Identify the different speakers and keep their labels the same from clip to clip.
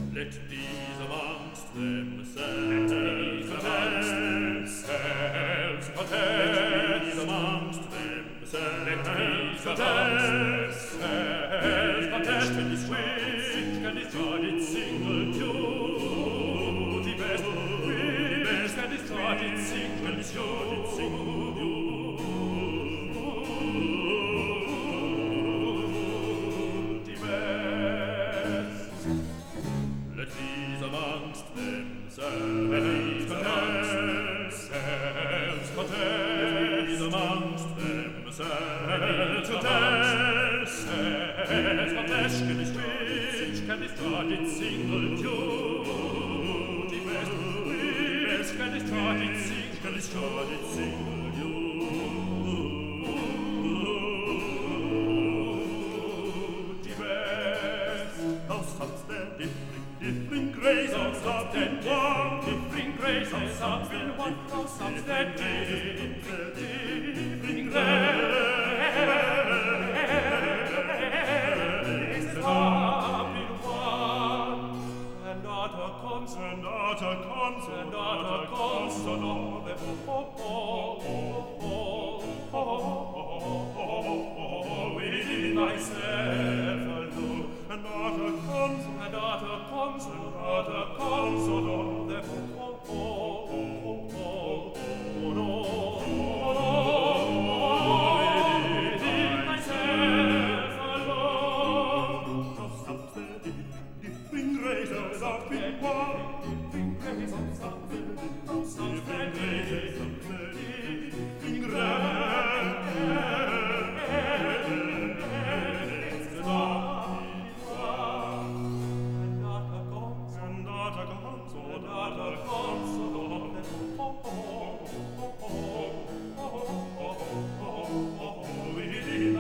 Speaker 1: Let these amongst themselves contest. Let these amongst themselves contest. Can this switch, can this chart its single tune? The best, can this chart its single tune? Let these amongst themselves contest. Let these amongst themselves contest. Can this switch, can this chart its single tune? The best, can this chart its single tune? The best. How sounds there differing grace of something one, differing grace of something one, how sounds there differing grace of something one, and not a consonant, not a consonant, not a consonant, within thyself alone, and not a consonant, not a consonant, not a consonant, within thyself alone. How sounds there differing grace of something one, differing grace of something, how sounds there differing grace. Within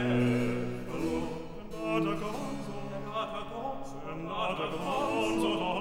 Speaker 1: thyself alone, and not a consonant, not a consonant.